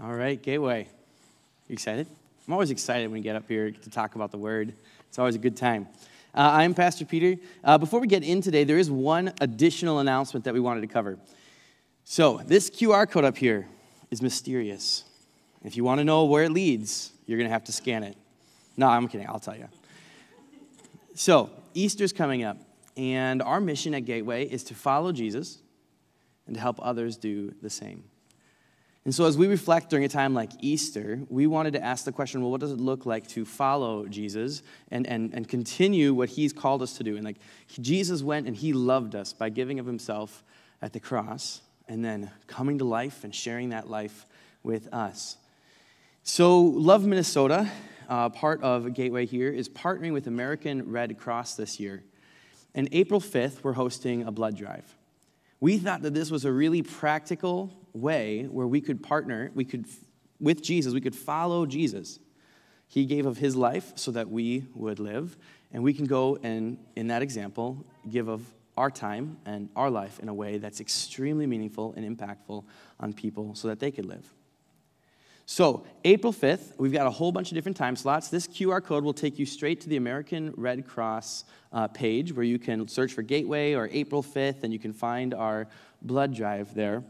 All right, Gateway. You excited? I'm always excited when we get up here to talk about the Word. It's always a good time. I'm Pastor Peter. Before we get in today, there is one additional announcement that we wanted to cover. So this QR code up here is mysterious. If you want to know where it leads, you're going to have to scan it. No, I'm kidding. I'll tell you. So Easter's coming up, and our mission at Gateway is to follow Jesus and to help others do the same. And so as we reflect during a time like Easter, we wanted to ask the question, well, what does it look like to follow Jesus and continue what he's called us to do? And Jesus went and he loved us by giving of himself at the cross and then coming to life and sharing that life with us. So Love Minnesota, part of Gateway here, is partnering with American Red Cross this year. And April 5th, we're hosting a blood drive. We thought that this was a really practical way where we could partner, with Jesus, we could follow Jesus. He gave of his life so that we would live, and we can go and, in that example, give of our time and our life in a way that's extremely meaningful and impactful on people so that they could live. So, April 5th, we've got a whole bunch of different time slots. This QR code will take you straight to the American Red Cross page where you can search for Gateway or April 5th, and you can find our blood drive there.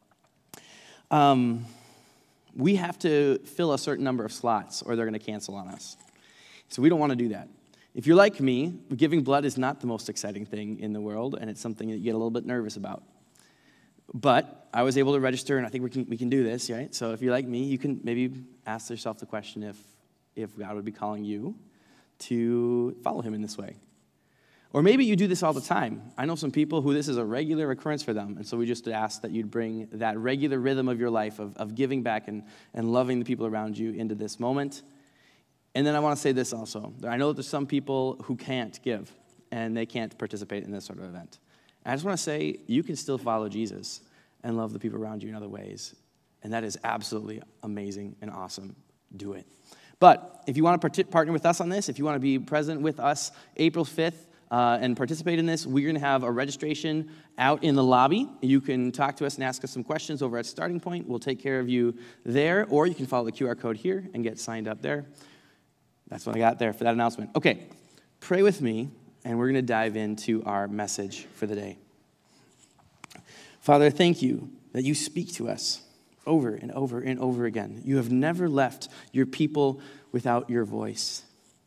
We have to fill a certain number of slots or they're going to cancel on us. So we don't want to do that. If you're like me, giving blood is not the most exciting thing in the world, and it's something that you get a little bit nervous about. But I was able to register, and I think we can do this, right? So if you're like me, you can maybe ask yourself the question if God would be calling you to follow him in this way. Or maybe you do this all the time. I know some people who this is a regular occurrence for them, and so we just ask that you'd bring that regular rhythm of your life of giving back and loving the people around you into this moment. And then I want to say this also. I know that there's some people who can't give, and they can't participate in this sort of event. And I just want to say you can still follow Jesus and love the people around you in other ways, and that is absolutely amazing and awesome. Do it. But if you want to partner with us on this, if you want to be present with us April 5th, and participate in this, we're going to have a registration out in the lobby. You can talk to us and ask us some questions over at Starting Point. We'll take care of you there, or you can follow the QR code here and get signed up there. That's what I got there for that announcement. Okay, pray with me, and we're going to dive into our message for the day. Father, thank you that you speak to us over and over and over again. You have never left your people without your voice.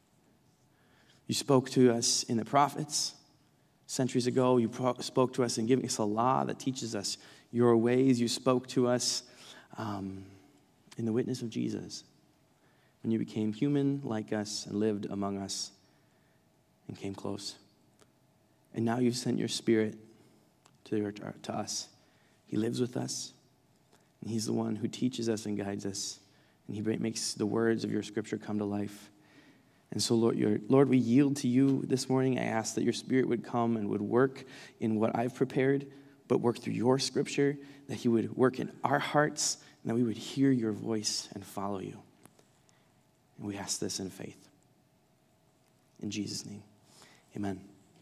You spoke to us in the prophets centuries ago. You spoke to us in giving us a law that teaches us your ways. You spoke to us in the witness of Jesus when you became human like us and lived among us and came close. And now you've sent your Spirit to us. He lives with us, and he's the one who teaches us and guides us, and he makes the words of your scripture come to life. And so, Lord, we yield to you this morning. I ask that your Spirit would come and would work in what I've prepared, but work through your scripture, that he would work in our hearts, and that we would hear your voice and follow you. And we ask this in faith. In Jesus' name, amen.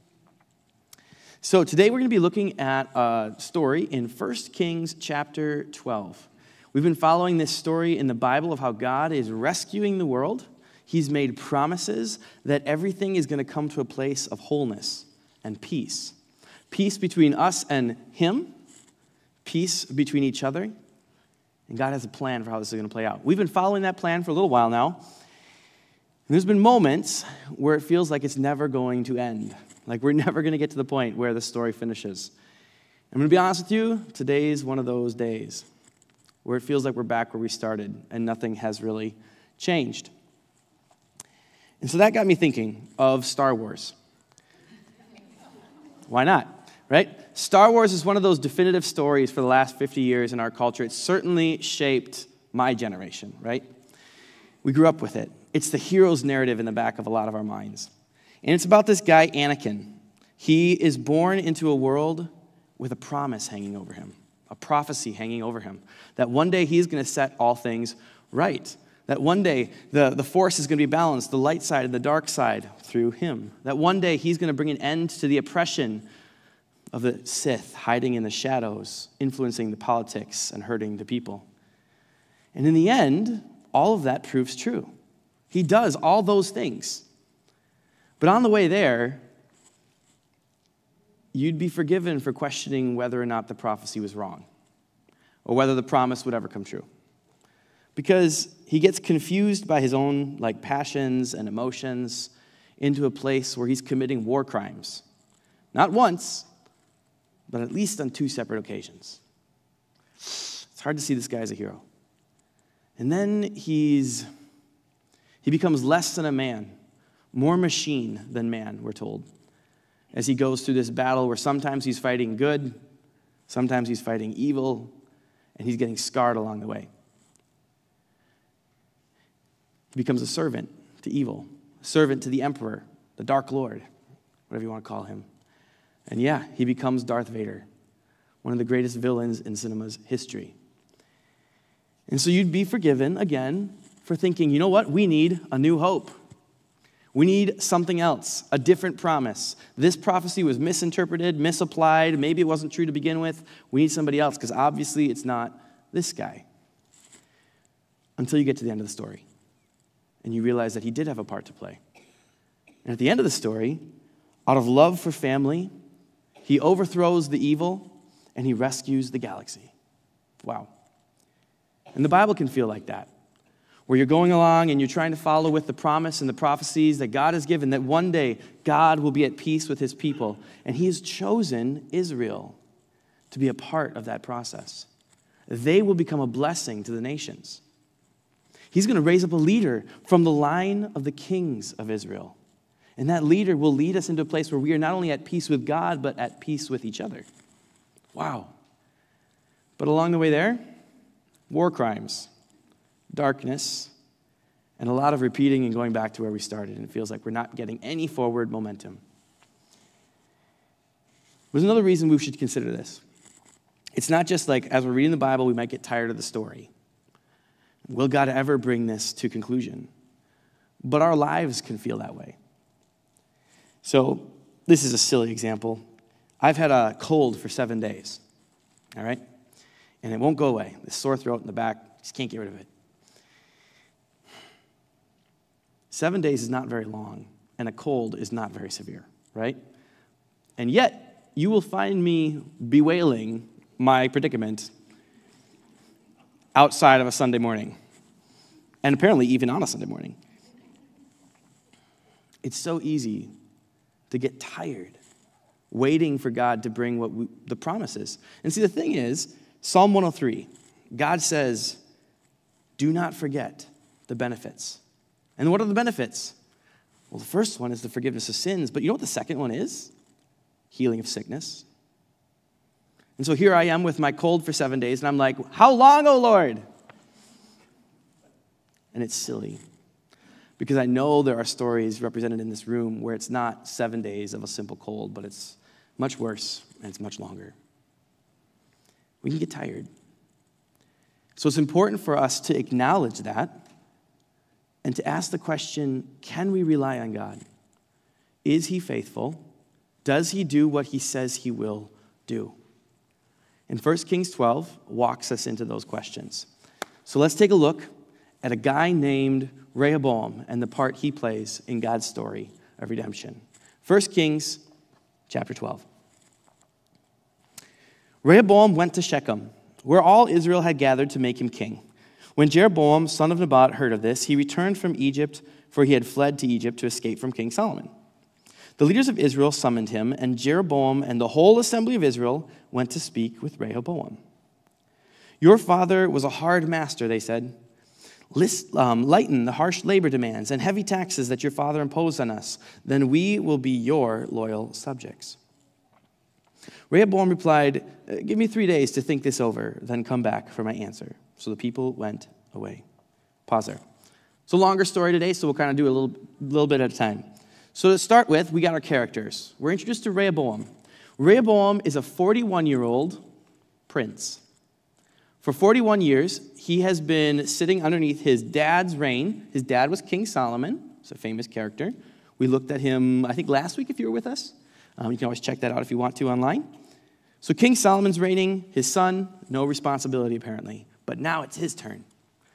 So today we're going to be looking at a story in 1 Kings chapter 12. We've been following this story in the Bible of how God is rescuing the world. He's made promises that everything is going to come to a place of wholeness and peace. Peace between us and him. Peace between each other. And God has a plan for how this is going to play out. We've been following that plan for a little while now. And there's been moments where it feels like it's never going to end. Like we're never going to get to the point where the story finishes. I'm going to be honest with you, today's one of those days where it feels like we're back where we started and nothing has really changed. And so that got me thinking of Star Wars. Why not, right? Star Wars is one of those definitive stories for the last 50 years in our culture. It's certainly shaped my generation, right? We grew up with it. It's the hero's narrative in the back of a lot of our minds. And it's about this guy, Anakin. He is born into a world with a promise hanging over him, a prophecy hanging over him, that one day he's going to set all things right. That one day the force is going to be balanced, the light side and the dark side through him. That one day he's going to bring an end to the oppression of the Sith hiding in the shadows, influencing the politics and hurting the people. And in the end, all of that proves true. He does all those things. But on the way there, you'd be forgiven for questioning whether or not the prophecy was wrong or whether the promise would ever come true. Because he gets confused by his own passions and emotions into a place where he's committing war crimes. Not once, but at least on 2 separate occasions. It's hard to see this guy as a hero. And then he becomes less than a man, more machine than man, we're told, as he goes through this battle where sometimes he's fighting good, sometimes he's fighting evil, and he's getting scarred along the way. He becomes a servant to evil, a servant to the emperor, the Dark Lord, whatever you want to call him. And yeah, he becomes Darth Vader, one of the greatest villains in cinema's history. And so you'd be forgiven, again, for thinking, you know what? We need a new hope. We need something else, a different promise. This prophecy was misinterpreted, misapplied. Maybe it wasn't true to begin with. We need somebody else because obviously it's not this guy. Until you get to the end of the story and you realize that he did have a part to play. And at the end of the story, out of love for family, he overthrows the evil and he rescues the galaxy. Wow. And the Bible can feel like that, where you're going along and you're trying to follow with the promise and the prophecies that God has given, that one day God will be at peace with his people. And he has chosen Israel to be a part of that process. They will become a blessing to the nations. He's going to raise up a leader from the line of the kings of Israel. And that leader will lead us into a place where we are not only at peace with God, but at peace with each other. Wow. But along the way there, war crimes, darkness, and a lot of repeating and going back to where we started. And it feels like we're not getting any forward momentum. There's another reason we should consider this. It's not just as we're reading the Bible, we might get tired of the story. Will God ever bring this to conclusion? But our lives can feel that way. So this is a silly example. I've had a cold for 7 days, all right? And it won't go away. This sore throat in the back, just can't get rid of it. 7 days is not very long, and a cold is not very severe, right? And yet, you will find me bewailing my predicament outside of a Sunday morning, and apparently even on a Sunday morning. It's so easy to get tired waiting for God to bring the promises. And see, the thing is, Psalm 103, God says, do not forget the benefits. And what are the benefits? Well, the first one is the forgiveness of sins, but you know what the second one is? Healing of sickness. And so here I am with my cold for 7 days, and I'm like, how long, O Lord? And it's silly, because I know there are stories represented in this room where it's not 7 days of a simple cold, but it's much worse, and it's much longer. We can get tired. So it's important for us to acknowledge that and to ask the question, can we rely on God? Is he faithful? Does he do what he says he will do? And 1 Kings 12 walks us into those questions. So let's take a look at a guy named Rehoboam and the part he plays in God's story of redemption. 1 Kings chapter 12. Rehoboam went to Shechem, where all Israel had gathered to make him king. When Jeroboam, son of Nebat, heard of this, he returned from Egypt, for he had fled to Egypt to escape from King Solomon. The leaders of Israel summoned him, and Jeroboam and the whole assembly of Israel went to speak with Rehoboam. Your father was a hard master, they said. Lighten the harsh labor demands and heavy taxes that your father imposed on us. Then we will be your loyal subjects. Rehoboam replied, give me 3 days to think this over, then come back for my answer. So the people went away. Pause there. It's a longer story today, so we'll kind of do a little bit at a time. So to start with, we got our characters. We're introduced to Rehoboam. Rehoboam is a 41-year-old prince. For 41 years, he has been sitting underneath his dad's reign. His dad was King Solomon. He's a famous character. We looked at him, I think, last week if you were with us. You can always check that out if you want to online. So King Solomon's reigning. His son, no responsibility apparently. But now it's his turn.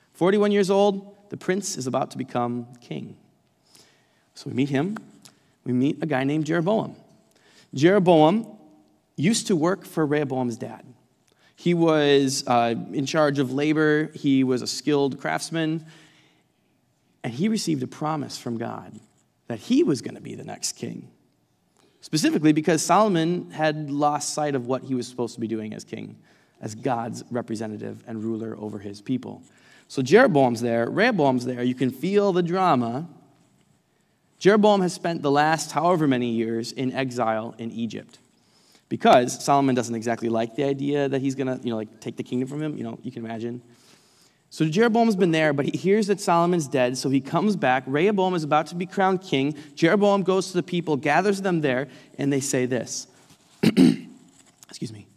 41 years old, the prince is about to become king. So we meet him. We meet a guy named Jeroboam. Jeroboam used to work for Rehoboam's dad. He was in charge of labor. He was a skilled craftsman. And he received a promise from God that he was going to be the next king. Specifically because Solomon had lost sight of what he was supposed to be doing as king, as God's representative and ruler over his people. So Jeroboam's there. Rehoboam's there. You can feel the drama. Jeroboam has spent the last however many years in exile in Egypt because Solomon doesn't exactly like the idea that he's going to, take the kingdom from him. You can imagine. So Jeroboam's been there, but he hears that Solomon's dead, so he comes back. Rehoboam is about to be crowned king. Jeroboam goes to the people, gathers them there, and they say this. Excuse me.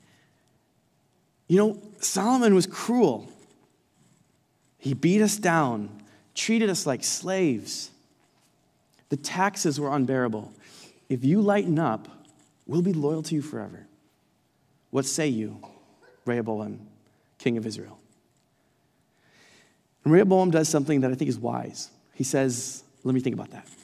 Solomon was cruel. He beat us down, treated us like slaves. The taxes were unbearable. If you lighten up, we'll be loyal to you forever. What say you, Rehoboam, king of Israel? And Rehoboam does something that I think is wise. He says, let me think about that.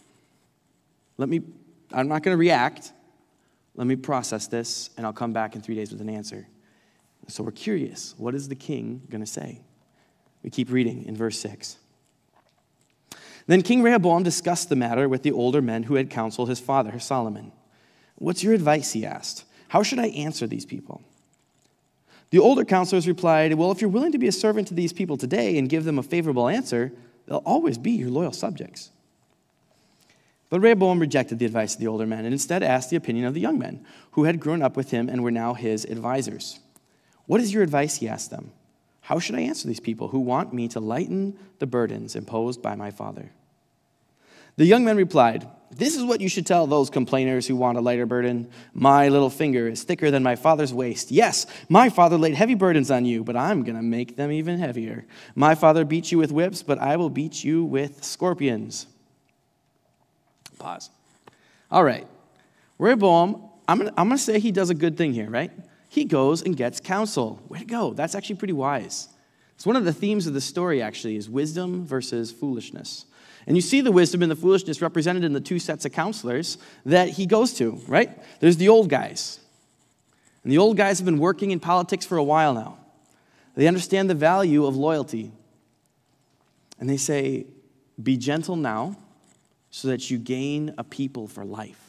I'm not going to react. Let me process this, and I'll come back in 3 days with an answer. So we're curious. What is the king going to say? We keep reading in verse 6. Then King Rehoboam discussed the matter with the older men who had counseled his father, Solomon. What's your advice, he asked. How should I answer these people? The older counselors replied, well, if you're willing to be a servant to these people today and give them a favorable answer, they'll always be your loyal subjects. But Rehoboam rejected the advice of the older men and instead asked the opinion of the young men who had grown up with him and were now his advisors. What is your advice, he asked them. How should I answer these people who want me to lighten the burdens imposed by my father? The young men replied, this is what you should tell those complainers who want a lighter burden. My little finger is thicker than my father's waist. Yes, my father laid heavy burdens on you, but I'm going to make them even heavier. My father beat you with whips, but I will beat you with scorpions. Pause. All right. Rehoboam, I'm going to say he does a good thing here, right? He goes and gets counsel. Way to go. That's actually pretty wise. It's one of the themes of the story, actually, is wisdom versus foolishness. And you see the wisdom and the foolishness represented in the two sets of counselors that he goes to, right? There's the old guys. And the old guys have been working in politics for a while now. They understand the value of loyalty. And they say, be gentle now so that you gain a people for life.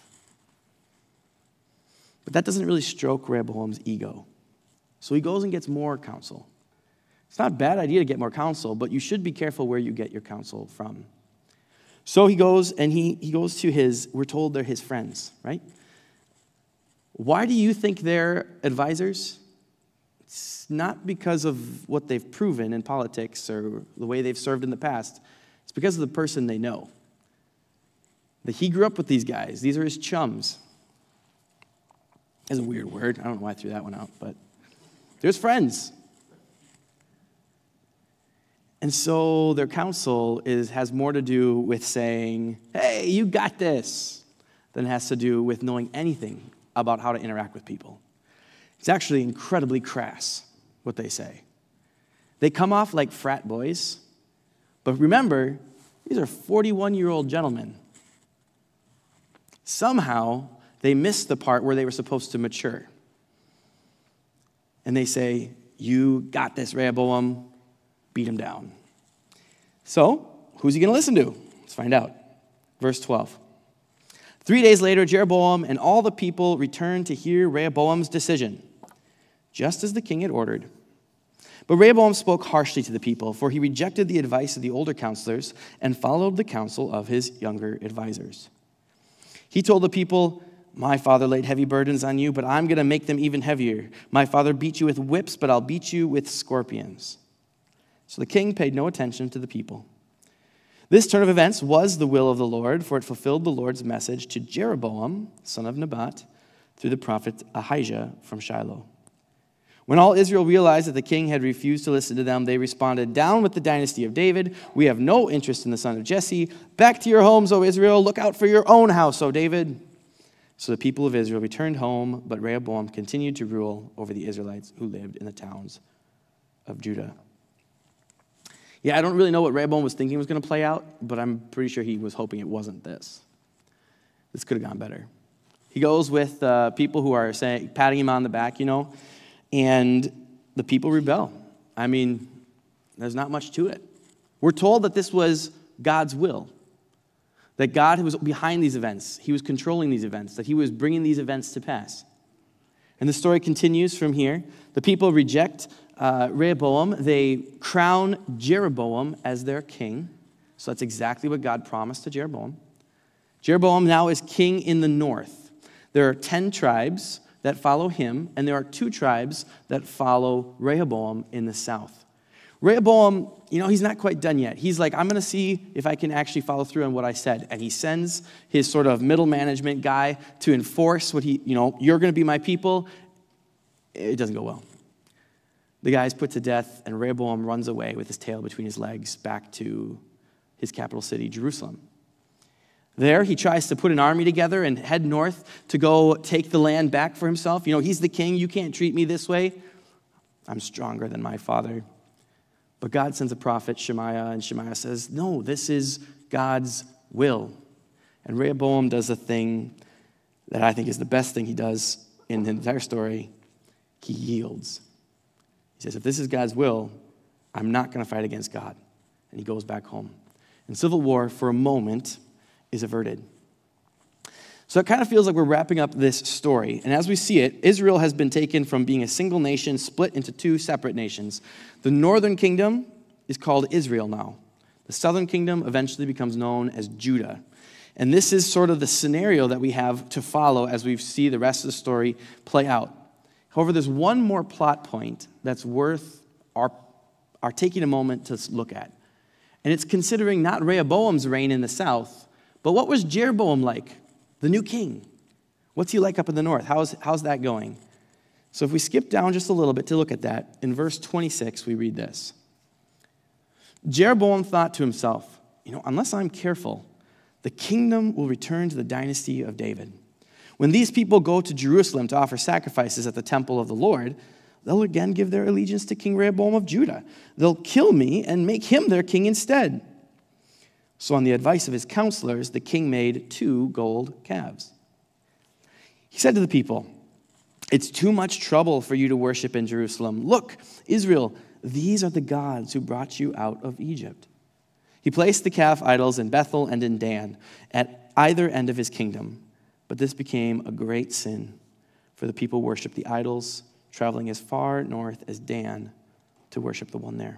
But that doesn't really stroke Rehoboam's ego. So he goes and gets more counsel. It's not a bad idea to get more counsel, but you should be careful where you get your counsel from. So he goes and he goes to we're told they're his friends, right? Why do you think they're advisors? It's not because of what they've proven in politics or the way they've served in the past. It's because of the person they know. That he grew up with these guys. These are his chums. That's a weird word. I don't know why I threw that one out, but they're his friends. And so their counsel has more to do with saying, hey, you got this, than it has to do with knowing anything about how to interact with people. It's actually incredibly crass, what they say. They come off like frat boys, but remember, these are 41-year-old gentlemen. Somehow, they missed the part where they were supposed to mature. And they say, you got this, Rehoboam. Beat him down. So, who's he going to listen to? Let's find out. Verse 12. 3 days later, Jeroboam and all the people returned to hear Rehoboam's decision, just as the king had ordered. But Rehoboam spoke harshly to the people, for he rejected the advice of the older counselors and followed the counsel of his younger advisors. He told the people, my father laid heavy burdens on you, but I'm going to make them even heavier. My father beat you with whips, but I'll beat you with scorpions. So the king paid no attention to the people. This turn of events was the will of the Lord, for it fulfilled the Lord's message to Jeroboam, son of Nebat, through the prophet Ahijah from Shiloh. When all Israel realized that the king had refused to listen to them, they responded, down with the dynasty of David. We have no interest in the son of Jesse. Back to your homes, O Israel. Look out for your own house, O David. So the people of Israel returned home, but Rehoboam continued to rule over the Israelites who lived in the towns of Judah. Yeah, I don't really know what Rehoboam was thinking was going to play out, but I'm pretty sure he was hoping it wasn't this. This could have gone better. He goes with people who are patting him on the back, and the people rebel. I mean, there's not much to it. We're told that this was God's will, that God was behind these events. He was controlling these events, that he was bringing these events to pass. And the story continues from here. The people reject Rehoboam. They crown Jeroboam as their king. So that's exactly what God promised to Jeroboam. Jeroboam now is king in the north. There are 10 tribes that follow him, and there are 2 tribes that follow Rehoboam in the south. Rehoboam, he's not quite done yet. He's like, I'm going to see if I can actually follow through on what I said. And he sends his sort of middle management guy to enforce what you're going to be my people. It doesn't go well. The guy is put to death, and Rehoboam runs away with his tail between his legs back to his capital city, Jerusalem. There, he tries to put an army together and head north to go take the land back for himself. He's the king. You can't treat me this way. I'm stronger than my father. But God sends a prophet, Shemaiah, and Shemaiah says, no, this is God's will. And Rehoboam does a thing that I think is the best thing he does in the entire story. He yields. He says, if this is God's will, I'm not going to fight against God. And he goes back home. And civil war, for a moment, is averted. So it kind of feels like we're wrapping up this story. And as we see it, Israel has been taken from being a single nation, split into 2 separate nations. The northern kingdom is called Israel now. The southern kingdom eventually becomes known as Judah. And this is sort of the scenario that we have to follow as we see the rest of the story play out. However, there's one more plot point that's worth our taking a moment to look at. And it's considering not Rehoboam's reign in the south, but what was Jeroboam like, the new king? What's he like up in the north? How's that going? So if we skip down just a little bit to look at that, in verse 26, we read this. Jeroboam thought to himself, unless I'm careful, the kingdom will return to the dynasty of David. When these people go to Jerusalem to offer sacrifices at the temple of the Lord, they'll again give their allegiance to King Rehoboam of Judah. They'll kill me and make him their king instead. So on the advice of his counselors, the king made 2 gold calves. He said to the people, it's too much trouble for you to worship in Jerusalem. Look, Israel, these are the gods who brought you out of Egypt. He placed the calf idols in Bethel and in Dan at either end of his kingdom. But this became a great sin, for the people worshiped the idols, traveling as far north as Dan to worship the one there.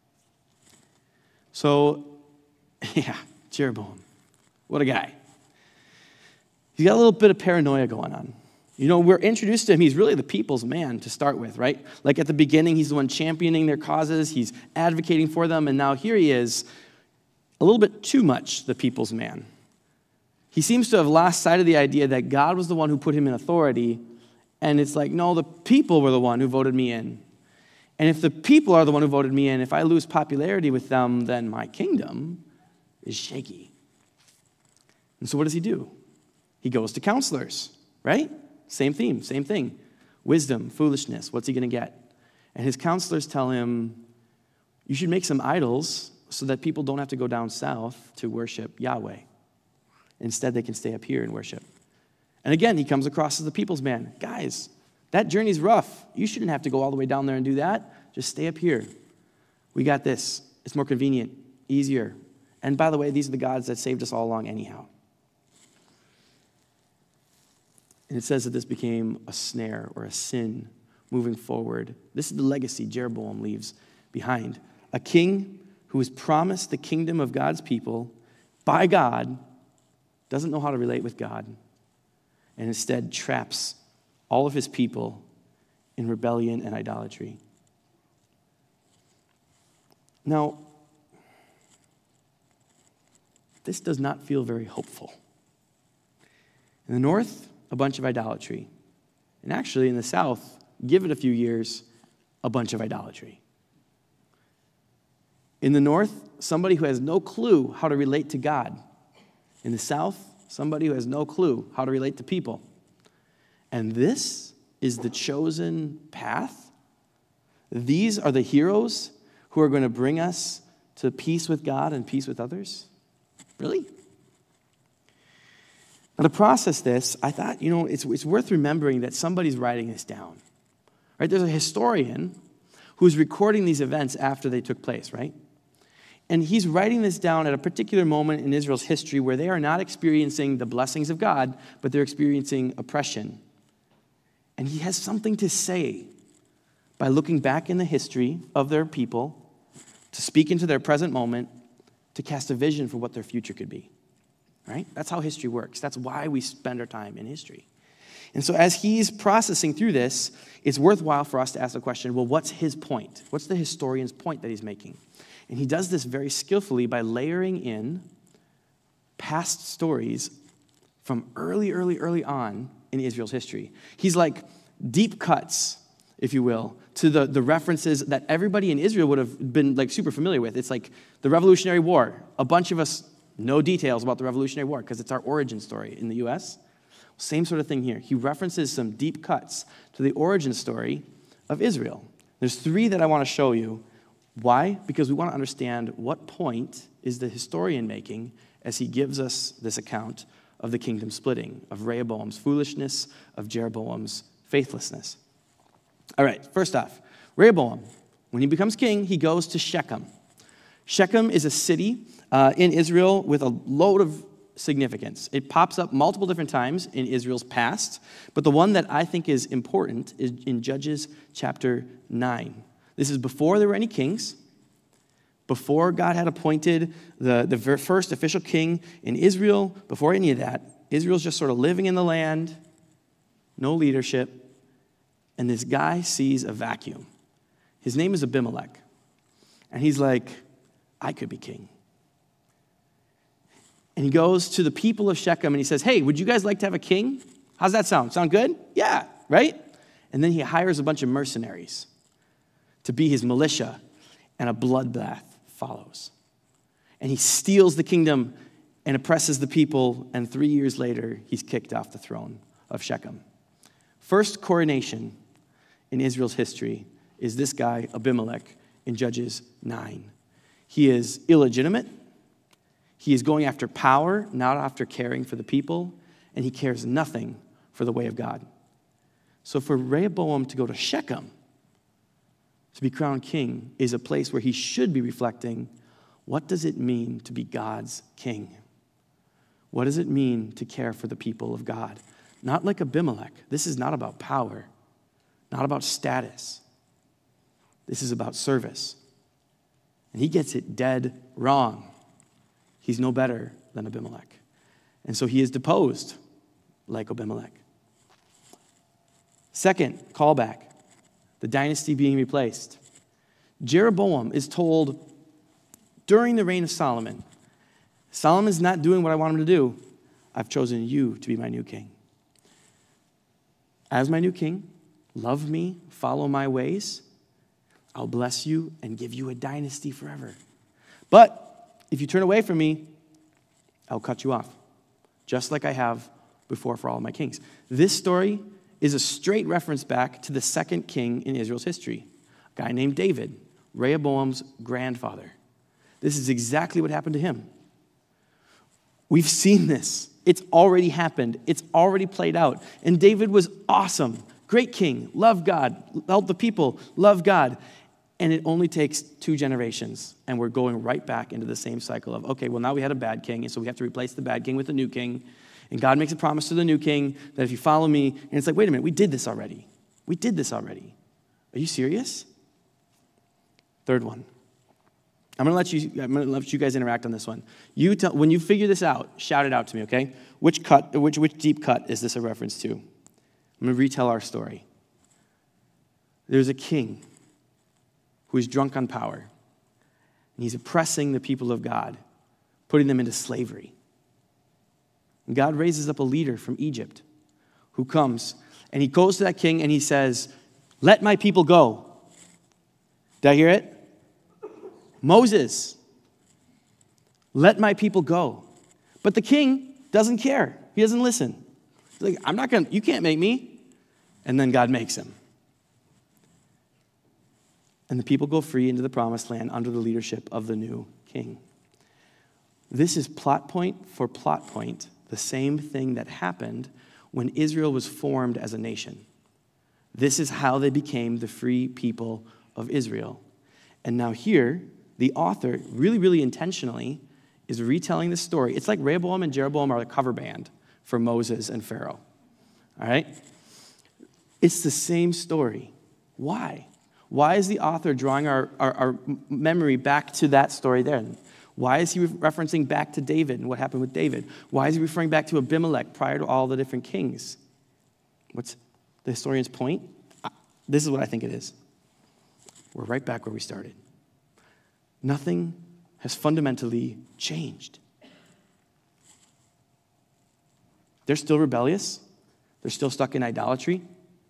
So, Jeroboam, what a guy. He's got a little bit of paranoia going on. We're introduced to him. He's really the people's man to start with, right? Like at the beginning, he's the one championing their causes. He's advocating for them. And now here he is, a little bit too much the people's man. He seems to have lost sight of the idea that God was the one who put him in authority. And it's like, no, the people were the one who voted me in. And if the people are the one who voted me in, if I lose popularity with them, then my kingdom is shaky. And so what does he do? He goes to counselors, right? Same theme, same thing. Wisdom, foolishness, what's he going to get? And his counselors tell him, you should make some idols so that people don't have to go down south to worship Yahweh. Instead, they can stay up here and worship. And again, he comes across as the people's man. Guys, that journey's rough. You shouldn't have to go all the way down there and do that. Just stay up here. We got this. It's more convenient, easier. And by the way, these are the gods that saved us all along anyhow. And it says that this became a snare or a sin moving forward. This is the legacy Jeroboam leaves behind. A king who was promised the kingdom of God's people by God doesn't know how to relate with God, and instead traps all of his people in rebellion and idolatry. Now, this does not feel very hopeful. In the north, a bunch of idolatry. And actually, in the south, give it a few years, a bunch of idolatry. In the north, somebody who has no clue how to relate to God. In the south, somebody who has no clue how to relate to people. And this is the chosen path. These are the heroes who are going to bring us to peace with God and peace with others? Really? Now, to process this, I thought, it's worth remembering that somebody's writing this down. Right? There's a historian who's recording these events after they took place, right? And he's writing this down at a particular moment in Israel's history where they are not experiencing the blessings of God, but they're experiencing oppression. And he has something to say by looking back in the history of their people to speak into their present moment, to cast a vision for what their future could be. Right? That's how history works. That's why we spend our time in history. And so as he's processing through this, it's worthwhile for us to ask the question, well, what's his point? What's the historian's point that he's making? And he does this very skillfully by layering in past stories from early on in Israel's history. He's like deep cuts, if you will, to the references that everybody in Israel would have been like super familiar with. It's like the Revolutionary War. A bunch of us know details about the Revolutionary War because it's our origin story in the U.S. Same sort of thing here. He references some deep cuts to the origin story of Israel. There's 3 that I want to show you. Why? Because we want to understand what point is the historian making as he gives us this account of the kingdom splitting, of Rehoboam's foolishness, of Jeroboam's faithlessness. All right, first off, Rehoboam, when he becomes king, he goes to Shechem. Shechem is a city in Israel with a load of significance. It pops up multiple different times in Israel's past, but the one that I think is important is in Judges chapter 9. This is before there were any kings, before God had appointed the first official king in Israel, before any of that. Israel's just sort of living in the land, no leadership, and this guy sees a vacuum. His name is Abimelech, and he's like, I could be king. And he goes to the people of Shechem and he says, hey, would you guys like to have a king? How's that sound? Sound good? Yeah, right? And then he hires a bunch of mercenaries to be his militia, and a bloodbath follows. And he steals the kingdom and oppresses the people, and 3 years later, he's kicked off the throne of Shechem. First coronation in Israel's history is this guy, Abimelech, in Judges 9. He is illegitimate. He is going after power, not after caring for the people, and he cares nothing for the way of God. So for Rehoboam to go to Shechem to be crowned king is a place where he should be reflecting, what does it mean to be God's king? What does it mean to care for the people of God? Not like Abimelech. This is not about power, not about status. This is about service. And he gets it dead wrong. He's no better than Abimelech. And so he is deposed like Abimelech. Second callback, the dynasty being replaced. Jeroboam is told during the reign of Solomon, Solomon's not doing what I want him to do. I've chosen you to be my new king. As my new king, love me, follow my ways. I'll bless you and give you a dynasty forever. But if you turn away from me, I'll cut you off, just like I have before for all of my kings. This story is a straight reference back to the second king in Israel's history, a guy named David, Rehoboam's grandfather. This is exactly what happened to him. We've seen this. It's already happened. It's already played out. And David was awesome. Great king. Loved God. Helped the people. Loved God. And it only takes 2 generations. And we're going right back into the same cycle of, okay, well, now we had a bad king. And so we have to replace the bad king with a new king. And God makes a promise to the new king that if you follow me, and it's like, wait a minute, we did this already. We did this already. Are you serious? Third one. I'm going to let you guys interact on this one. When you figure this out, shout it out to me, okay? Which deep cut is this a reference to? I'm going to retell our story. There's a king who is drunk on power, and he's oppressing the people of God, putting them into slavery. And God raises up a leader from Egypt who comes, and he goes to that king and he says, let my people go. Did I hear it? Moses, let my people go. But the king doesn't care. He doesn't listen. He's like, you can't make me. And then God makes him. And the people go free into the promised land under the leadership of the new king. This is plot point for plot point, the same thing that happened when Israel was formed as a nation. This is how they became the free people of Israel. And now here, the author, really, really intentionally, is retelling the story. It's like Rehoboam and Jeroboam are the cover band for Moses and Pharaoh. All right? It's the same story. Why? Why is the author drawing our memory back to that story then? Why is he referencing back to David and what happened with David? Why is he referring back to Abimelech prior to all the different kings? What's the historian's point? This is what I think it is. We're right back where we started. Nothing has fundamentally changed. They're still rebellious. They're still stuck in idolatry.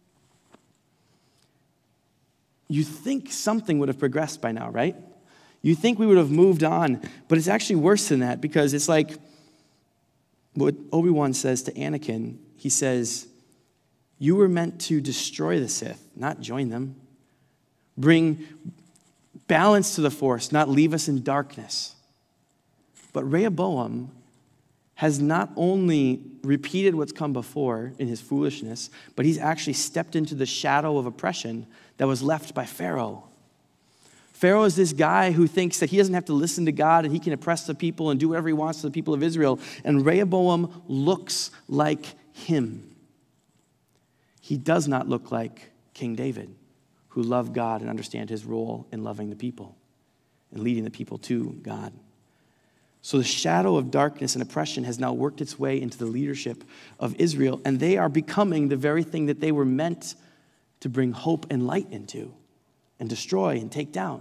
You think something would have progressed by now, right? You think we would have moved on, but it's actually worse than that because it's like what Obi-Wan says to Anakin. He says, you were meant to destroy the Sith, not join them. Bring balance to the Force, not leave us in darkness. But Rehoboam has not only repeated what's come before in his foolishness, but he's actually stepped into the shadow of oppression that was left by Pharaoh. Pharaoh is this guy who thinks that he doesn't have to listen to God and he can oppress the people and do whatever he wants to the people of Israel. And Rehoboam looks like him. He does not look like King David, who loved God and understand his role in loving the people and leading the people to God. So the shadow of darkness and oppression has now worked its way into the leadership of Israel, and they are becoming the very thing that they were meant to bring hope and light into and destroy and take down.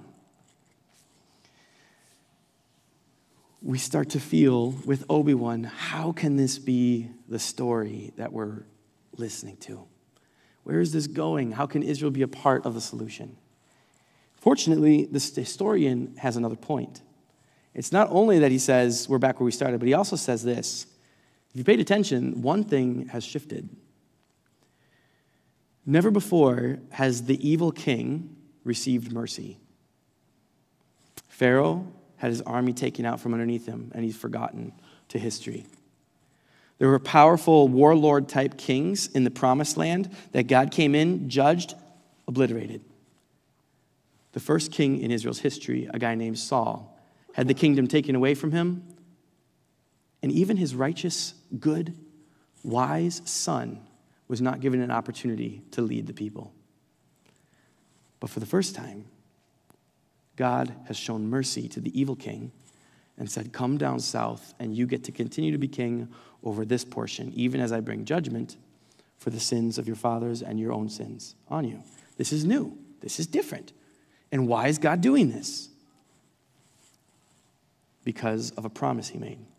We start to feel with Obi-Wan, how can this be the story that we're listening to? Where is this going? How can Israel be a part of the solution? Fortunately, the historian has another point. It's not only that he says we're back where we started, but he also says this. If you paid attention, one thing has shifted. Never before has the evil king received mercy. Pharaoh had his army taken out from underneath him, and he's forgotten to history. There were powerful warlord-type kings in the promised land that God came in, judged, obliterated. The first king in Israel's history, a guy named Saul, had the kingdom taken away from him, and even his righteous, good, wise son was not given an opportunity to lead the people. But for the first time, God has shown mercy to the evil king and said, come down south and you get to continue to be king over this portion, even as I bring judgment for the sins of your fathers and your own sins on you. This is new. This is different. And why is God doing this? Because of a promise he made.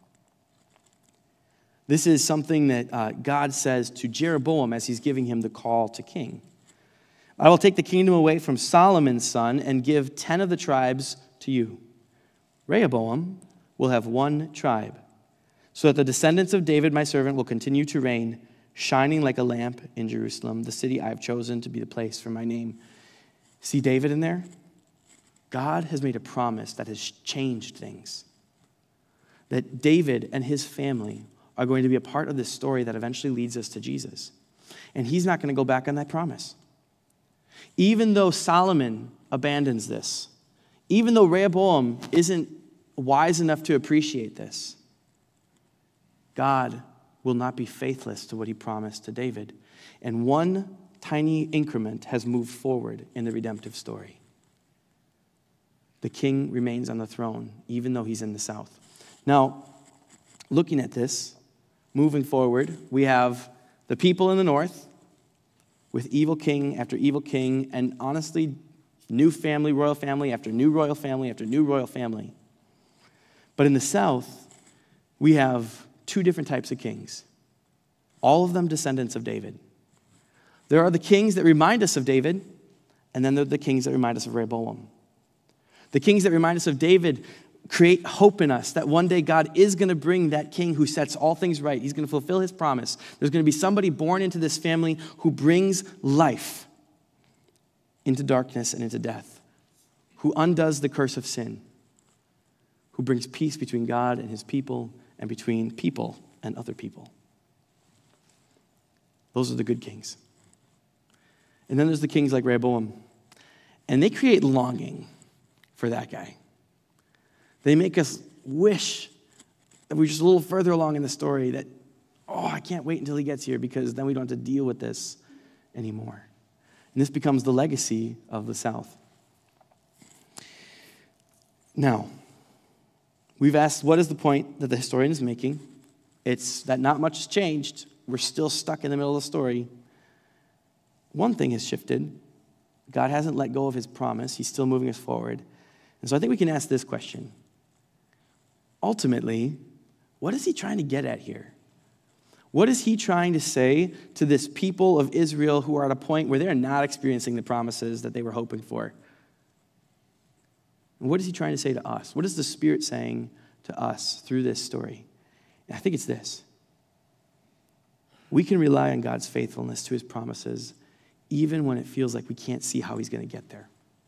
This is something that God says to Jeroboam as he's giving him the call to king. I will take the kingdom away from Solomon's son and give 10 of the tribes to you. Rehoboam will have one tribe, so that the descendants of David, my servant, will continue to reign, shining like a lamp in Jerusalem, the city I have chosen to be the place for my name. See David in there? God has made a promise that has changed things. That David and his family are going to be a part of this story that eventually leads us to Jesus. And he's not going to go back on that promise. Even though Solomon abandons this, even though Rehoboam isn't wise enough to appreciate this, God will not be faithless to what he promised to David. And one tiny increment has moved forward in the redemptive story. The king remains on the throne, even though he's in the south. Now, looking at this, moving forward, we have the people in the north with evil king after evil king, and honestly, new family, royal family after new royal family after new royal family. But in the south, we have two different types of kings, all of them descendants of David. There are the kings that remind us of David, and then there are the kings that remind us of Rehoboam. The kings that remind us of David create hope in us that one day God is going to bring that king who sets all things right. He's going to fulfill his promise. There's going to be somebody born into this family who brings life. into darkness and into death, who undoes the curse of sin, who brings peace between God and his people and between people and other people. Those are the good kings. And then there's the kings like Rehoboam. And they create longing for that guy. They make us wish that we're just a little further along in the story, that, I can't wait until he gets here because then we don't have to deal with this anymore. And this becomes the legacy of the South. Now, we've asked, what is the point that the historian is making? It's that not much has changed. We're still stuck in the middle of the story. One thing has shifted. God hasn't let go of his promise. He's still moving us forward. And so I think we can ask this question. Ultimately, what is he trying to get at here? What is he trying to say to this people of Israel who are at a point where they're not experiencing the promises that they were hoping for? And what is he trying to say to us? What is the Spirit saying to us through this story? And I think it's this. We can rely on God's faithfulness to his promises even when it feels like we can't see how he's going to get there.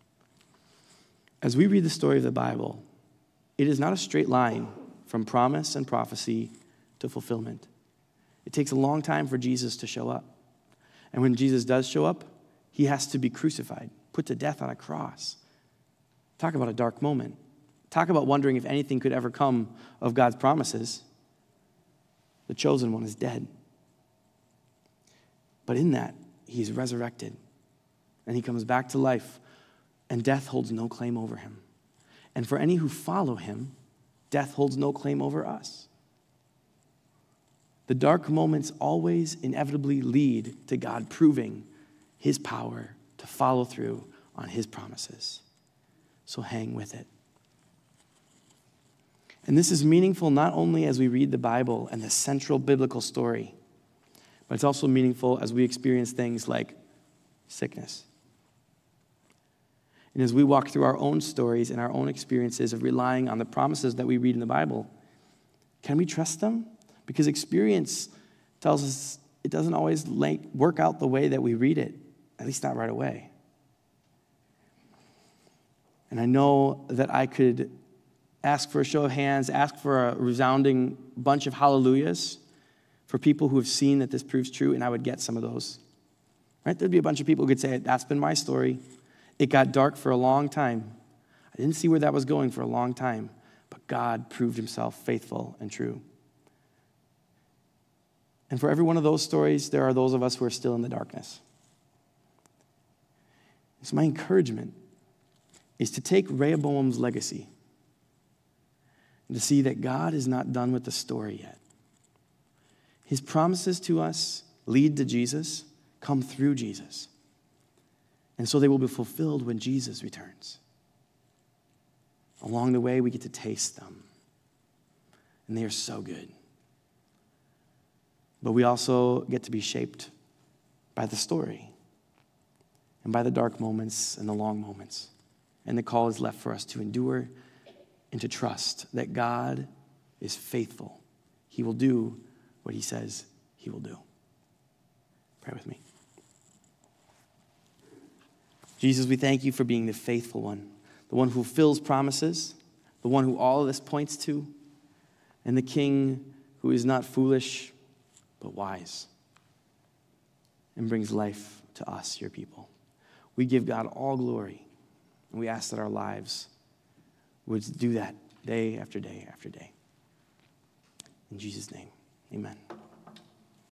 As we read the story of the Bible, it is not a straight line from promise and prophecy to fulfillment. It takes a long time for Jesus to show up. And when Jesus does show up, he has to be crucified, put to death on a cross. Talk about a dark moment. Talk about wondering if anything could ever come of God's promises. The chosen one is dead. But in that, he's resurrected. And he comes back to life. And death holds no claim over him. And for any who follow him, death holds no claim over us. The dark moments always inevitably lead to God proving his power to follow through on his promises. So hang with it. And this is meaningful not only as we read the Bible and the central biblical story, but it's also meaningful as we experience things like sickness. And as we walk through our own stories and our own experiences of relying on the promises that we read in the Bible, can we trust them? Because experience tells us it doesn't always work out the way that we read it, at least not right away. And I know that I could ask for a show of hands, ask for a resounding bunch of hallelujahs for people who have seen that this proves true, and I would get some of those. Right? There'd be a bunch of people who could say, that's been my story. It got dark for a long time. I didn't see where that was going for a long time, but God proved himself faithful and true. And for every one of those stories, there are those of us who are still in the darkness. So my encouragement is to take Rehoboam's legacy and to see that God is not done with the story yet. His promises to us lead to Jesus, come through Jesus. And so they will be fulfilled when Jesus returns. Along the way, we get to taste them. And they are so good. But we also get to be shaped by the story and by the dark moments and the long moments. And the call is left for us to endure and to trust that God is faithful. He will do what he says he will do. Pray with me. Jesus, we thank you for being the faithful one, the one who fulfills promises, the one who all of this points to, and the King who is not foolish but wise and brings life to us, your people. We give God all glory, and we ask that our lives would do that day after day after day. In Jesus' name, amen.